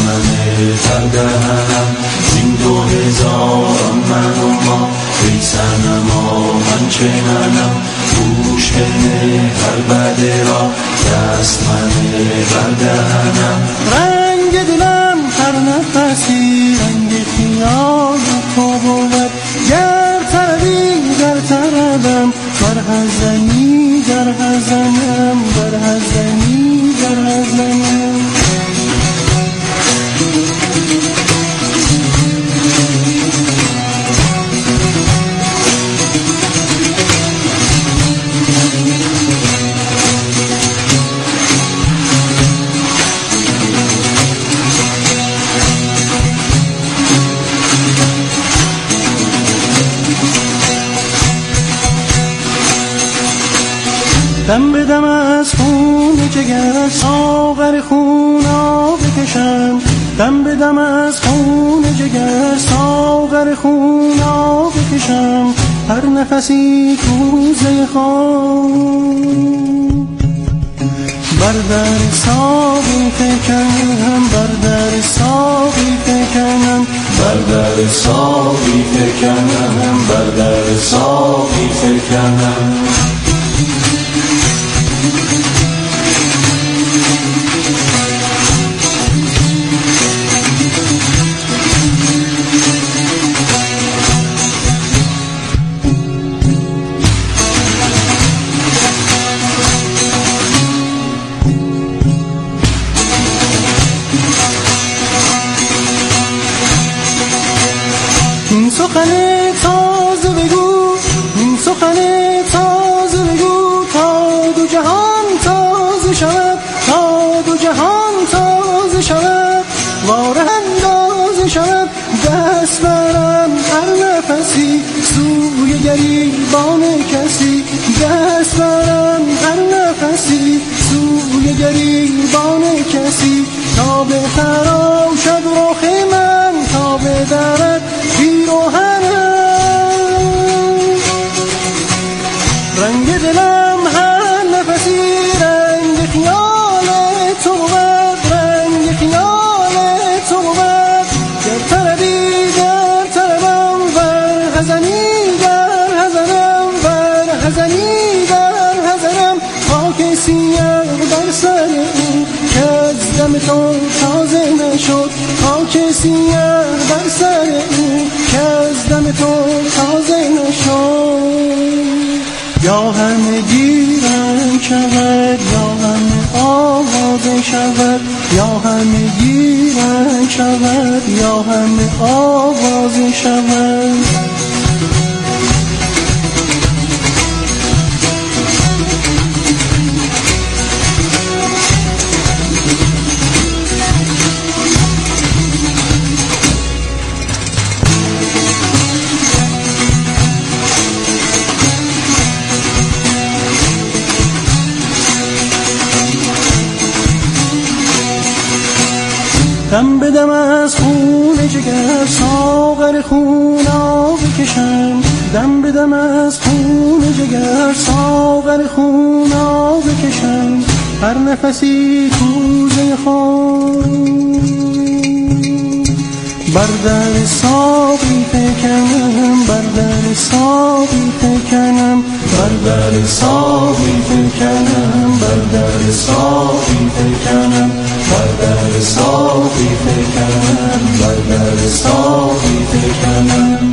دامن تردهنم این 2000 من و ما ای صنما من چننم گوش بده هر بده را دست منه بردهنم رنگ دلم هر نفسی رنگ خیال تو بود گر طربی در طربم بر حزنی در حزنم بر حزنی در حزنم دم به دم از خون جگر ساغر خونا بکشم دم به دم از خون جگر ساغر خونا بکشم هر نفسی کوزه خون بر در ساقی فکنم بر در ساقی فکنم بر در ساقی فکنم بر در ساقی فکنم این سخن تازه بگو این سخن تازه بگو تا دو جهان تازه شود تا دو جهان تازه شود واره اندازه شود دست برم هر نفسی سوی گریبان کسی دست برم هر نفسی سوی گریبان کسی تا به خراشد رخ من تا به درد رنگ دلم هر نفسی رنگ خیال تو بود رنگ خیال تو بود گر طربی در طربم ور حزنی در حزنم ور حزنی در حزنم خاک سیاه در سر او که از دم تو تازه نشد خاک سیاه در سر او که از دم تو تازه نشد یا همه گیرم شود یا همه آوازه شود یا همه گیرم شود یا همه آوازه شود دم به دم از خون جگر ساغر خونا بکشم دم به دم از خون جگر ساغر خونا بکشم هر نفسی کوزه خون بر در ساقی فکنم بر در ساقی فکنم بر در ساقی فکنم بر در ساقی فکنم بر در ساقی فکنم بر در ساقی فکنم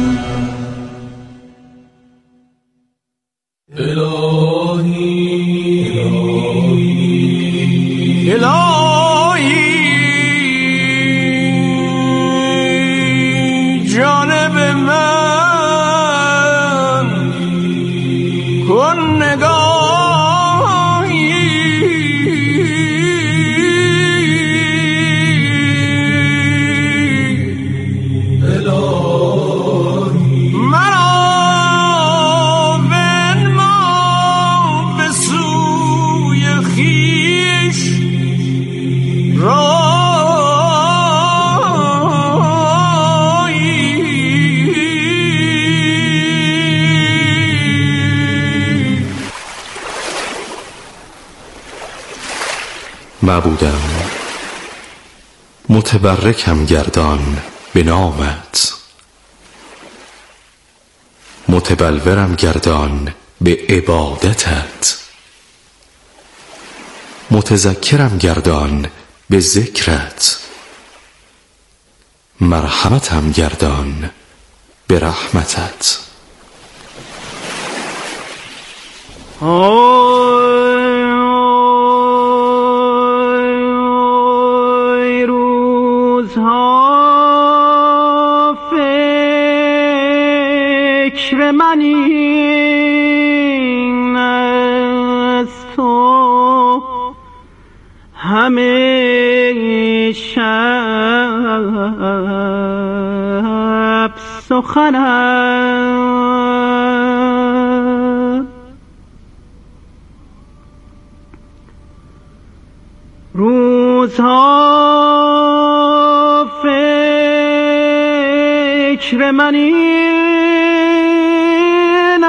الهی الهی جانب من کن نگاهی الهی مرا بنما به سوی خویش معبودم متبرکم گردان به نامت، متبلورم گردان به عبادتت، متذکرم گردان به ذکرت، مرحمتم گردان به رحمتت. روزها فکر من این است و همه شب سخنم، روزها فکر من این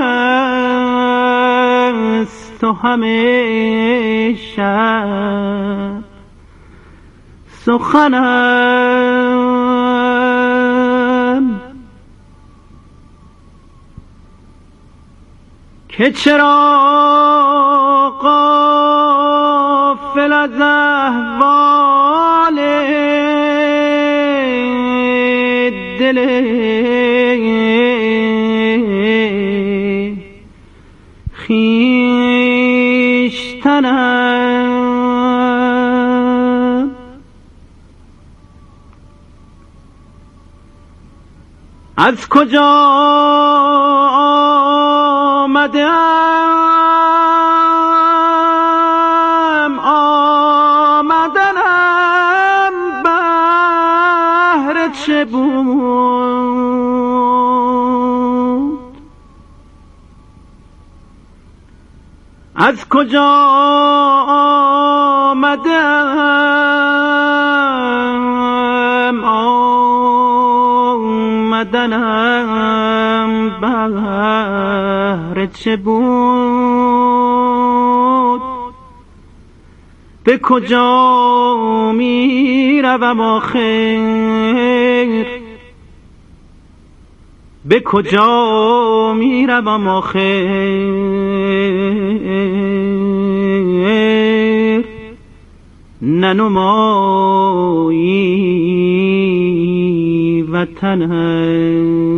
است و همه شب سخنم، که چرا غافل از احوال دل خویشتنم، از کجا آمدنم بهر چه بود، از کجا آمدنم بهر چه بود، به کجا می روم آخر، به کجا می روم آخر، ننمایی وطنم.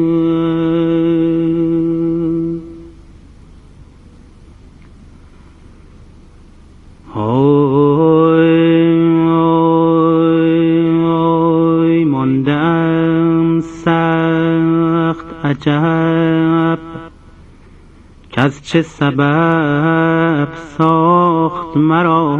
ماندم سخت عجب که از چه سبب ساخت مرا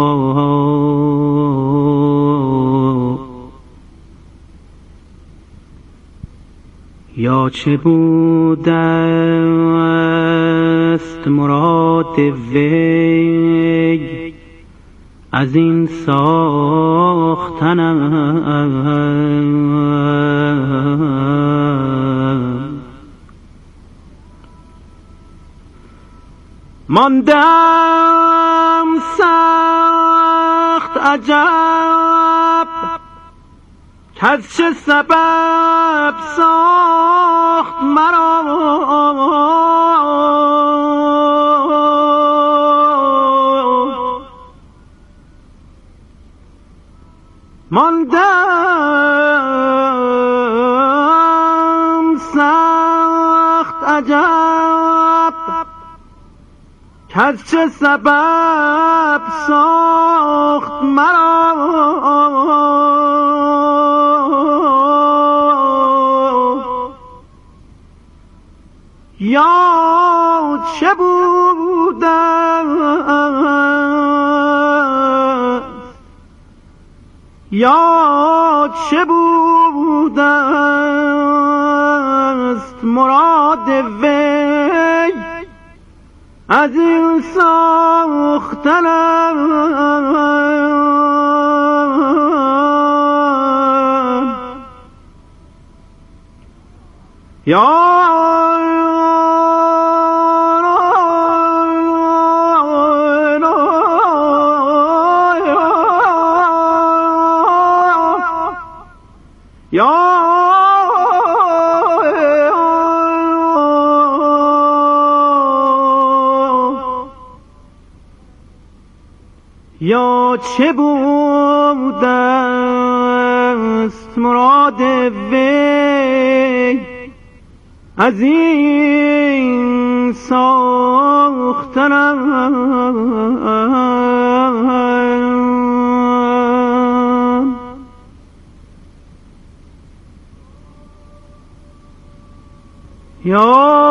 یا چه بوده است مراد وی از این ساختنم. ماندم سخت عجب که از چه سبب ساخت مرا ماندم سخت عجب که از چه سبب ساخت مرا یا چه بودم یا چه بوده است مراد وی از این ساختنم. یا یا چه بود است مراد وی از این ساختنم یا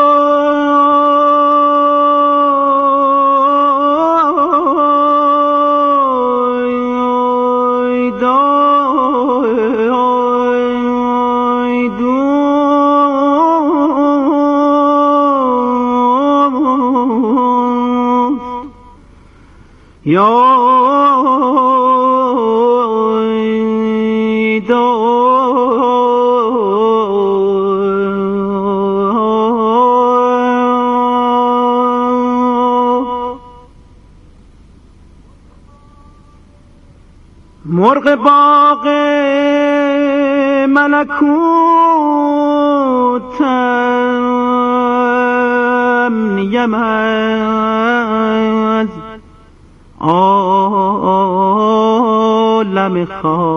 مرغ باغ ملکوتم نیم از عالم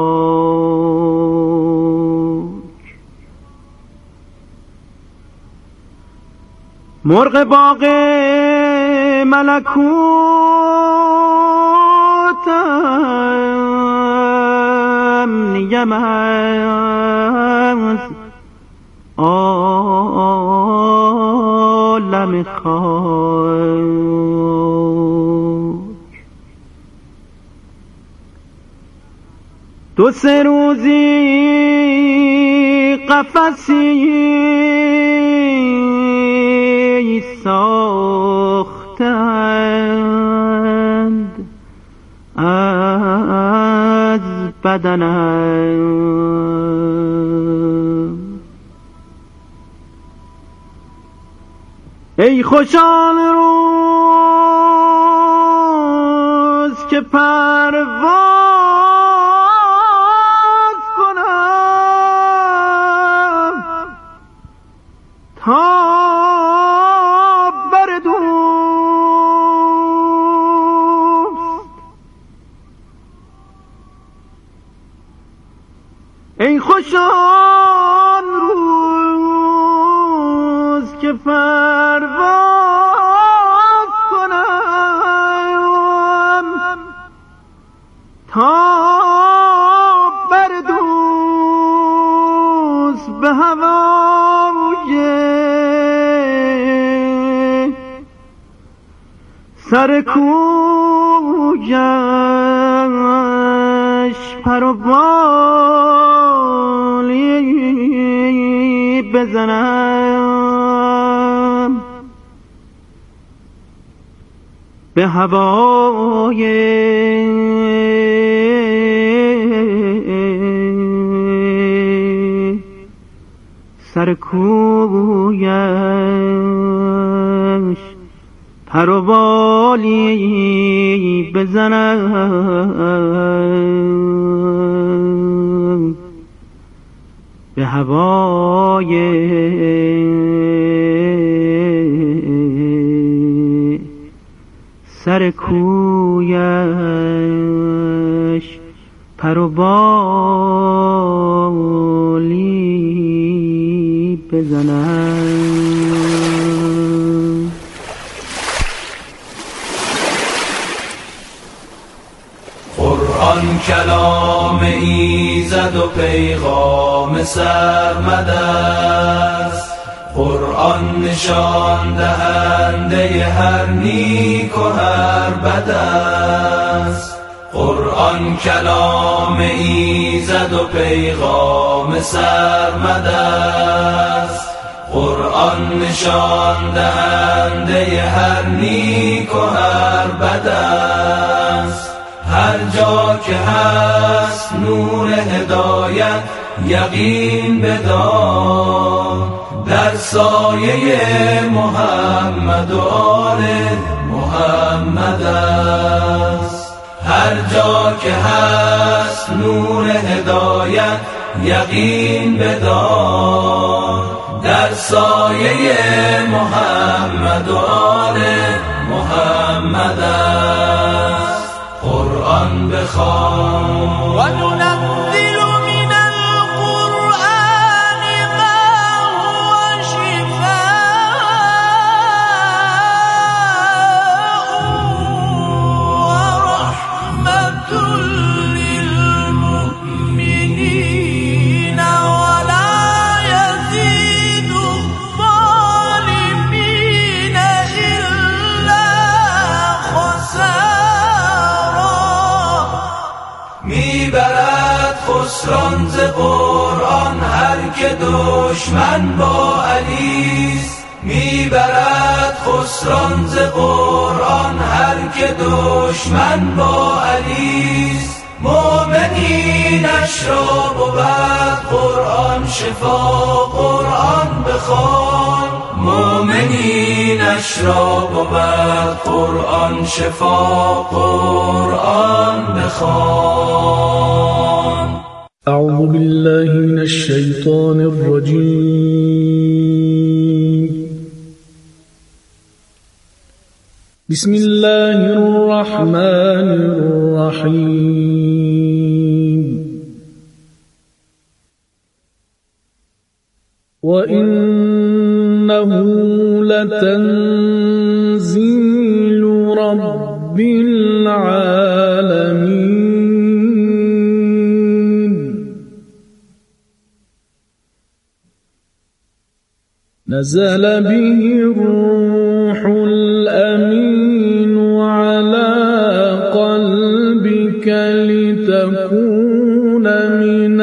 خاک. مرغ باغ ملکوتم نیم از عالم خاک. دو سه روزی قفسی ساختند از بدنم. ای خوش آن روز که پرواز کنم تا بر دوست. ای خوش آن روز که پرواز کنم تا بر دوست به هوای سر کویش پر و بالی بزنم به هوای سر کویش پر و بالی بزنم به هوای سر کویش پر و بالی بزنم. قرآن کلام ایزد و پیغام سرمد است. قرآن نشان دهنده هر نیک و هر بد است. قرآن کلام ایزد و پیغام سرمد است. قرآن نشان دهنده هر نیک و هر بد است. هر جا که هست نور هدایت یقین بدار، در سایه محمد و آل محمد است. هر جا که هست نور هدایت یقین بدار در سایه محمد و آل محمد است. قرآن بخوان و ننزل من القرآن ما هو شفاء و رحمة للمؤمنین ولا یزید الظالمین إلا خسارا. میبرد خسران ز قرآن هر که دشمن با علیست. میبرد خسران ز قرآن هر که دشمن با علیست. مؤمنینش را بود قرآن شفا، قرآن بخوان. مؤمنینش را بود قرآن شفا، قرآن بخوان. أعوذ بالله من الشيطان الرجيم. بسم الله الرحمن الرحيم. وإنه لتنزيل رب العالمين. نزل به الروح الأمين على قلبك لتكون من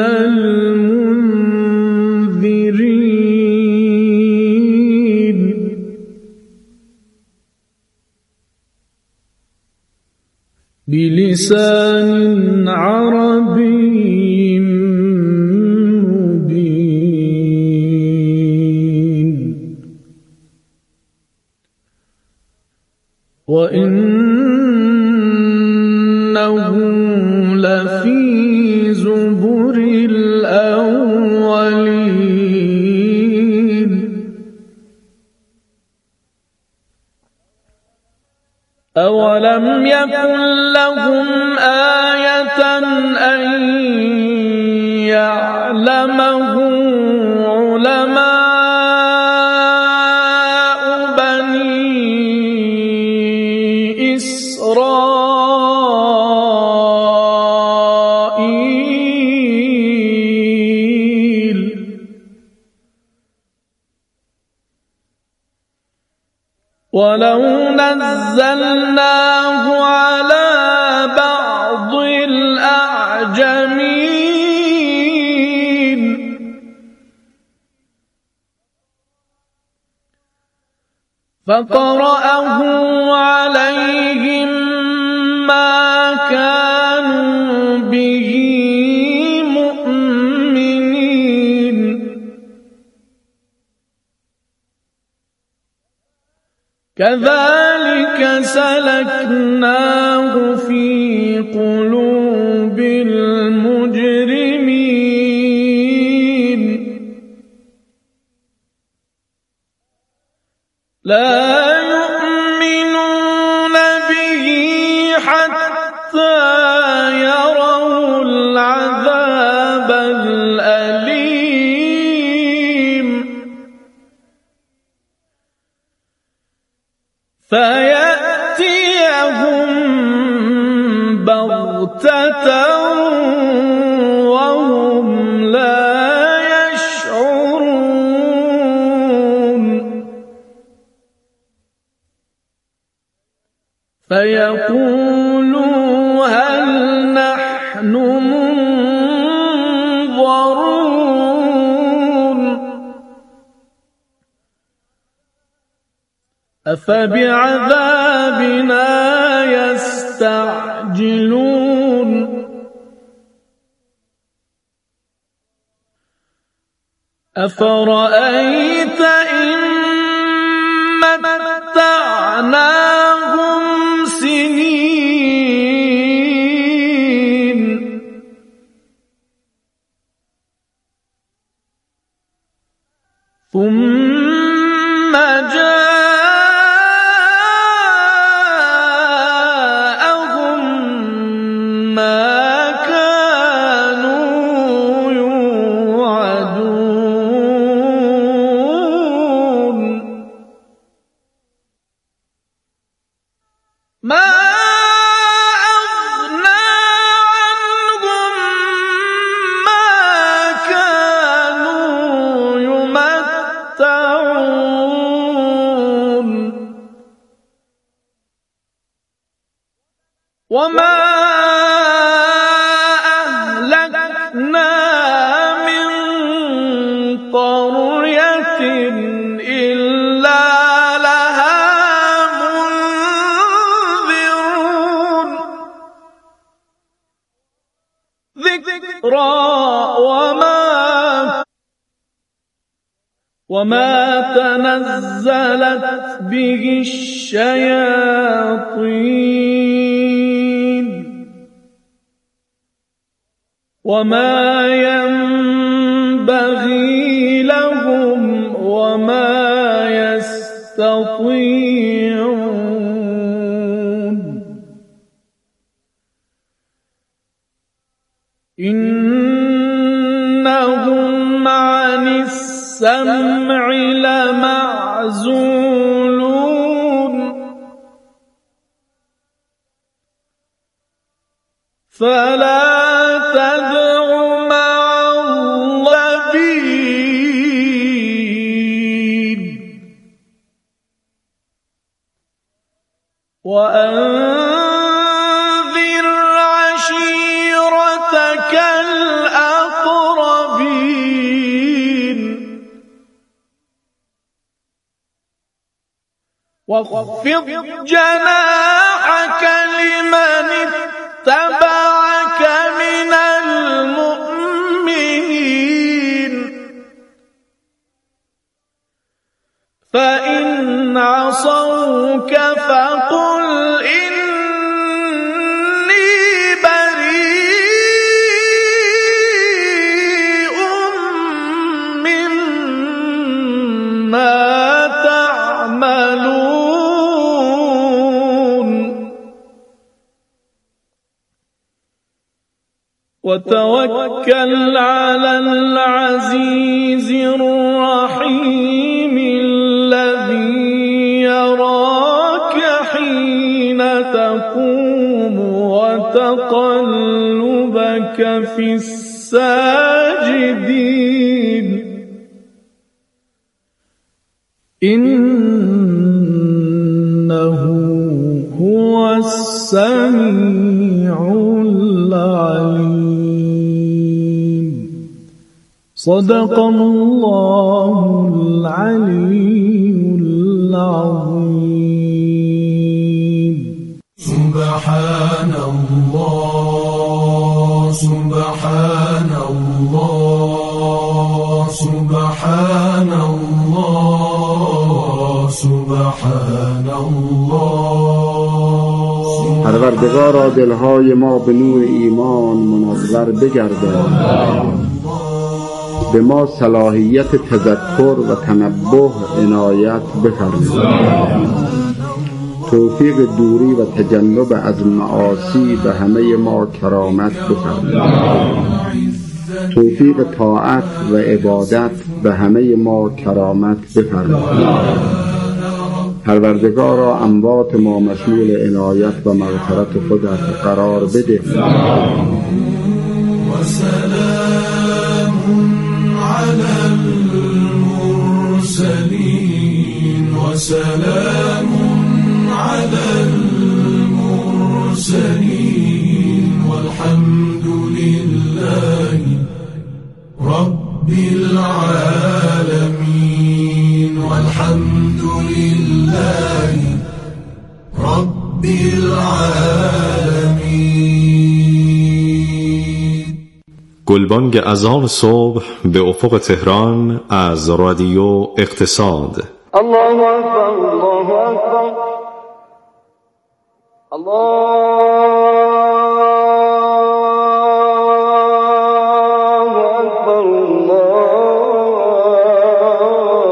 المنذرين بلسان عربي مبين. وإنه لفي زبر الأولين. أولم يكن لهم آية أن يعلمه علماء بني إسرائيل. ولو نزلناه على بعض الأعجمين فقرأه عليهم ما كانوا به مؤمنين. كذلك سلكناه في قلوب المجرمين. لا يؤمنون به حتى يروا العذاب الأليم فيأتيهم بغتة وهم لا يشعرون. فيقولوا هل نحن منظرون. أفبعذابنا يستعجلون. أفرأيت إن متعناهم سنين ثم جاءهم ما كانوا يوعدون ما وما أهلكنا من قرية إلا لها منذرون ذكرى وما تنزلت به الشياطين وما ينبغي لهم وما يستطيعون إنهم عن السمع لمعزولون فلا تدع مع الله بيد وأنذر عشيرتك الأقربين واخفض جناحك لمن اتبعك من المؤمنين فإن عصوك فقل إني بريء مما تعملون وتوكل على العزيز الرحيم الذي يراك حين تقوم وتقلبك في الساجدين إنه هو السميع العليم صدق الله العلي العظيم سبحان الله سبحان الله سبحان الله سبحان الله. پروردگارا دلهای ما به نور ایمان منور بگردان، به ما صلاحیت تذکر و تنبه عنایت بفرما، توفیق دوری و تجنب از معاصی به همه ما کرامت بفرما، توفیق طاعت و عبادت به همه ما کرامت بفرما. پروردگارا اموات ما مشمول عنایت و مغفرت خودت قرار بده. و سلام علی المرسلین و سلام علی المرسلین والحمد لله رب العالمین والحمد لله رب العالمین. گلبانگ اذان صبح به افق تهران از رادیو اقتصاد. الله اکبر الله اکبر الله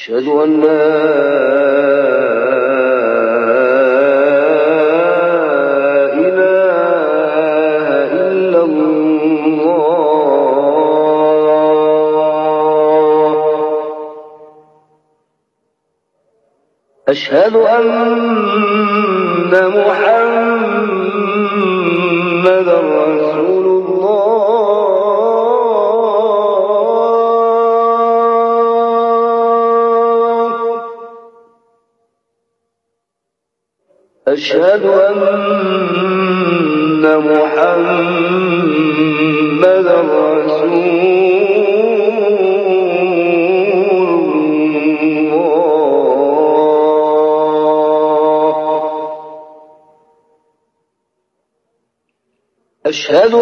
أشهد أن لا أشهد أن محمدًا رسول الله أشهد أن محمدًا رسول أشهد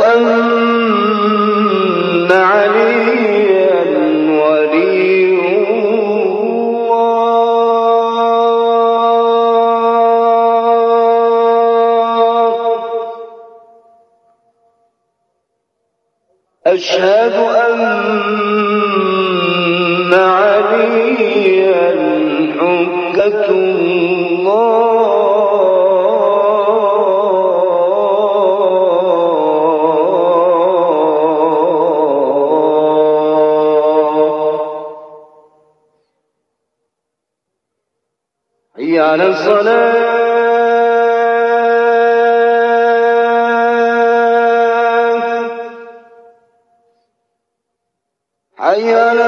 أن عليا ولي الله أشهد أن عليا حجة الله حي على الصلاة حي على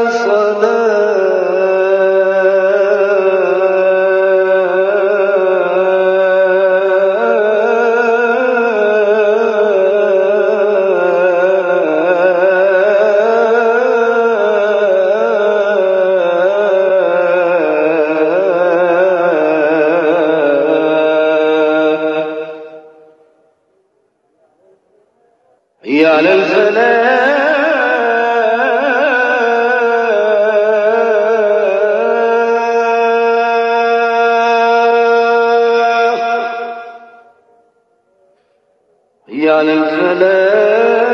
حي على الفلاح حي على الفلاح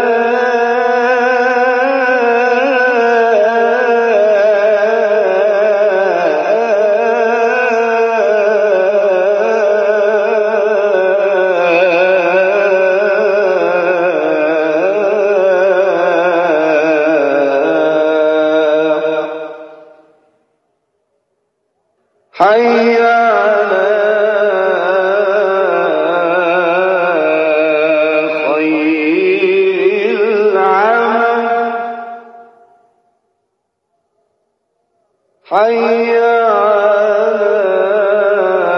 حي على خير العمل حي على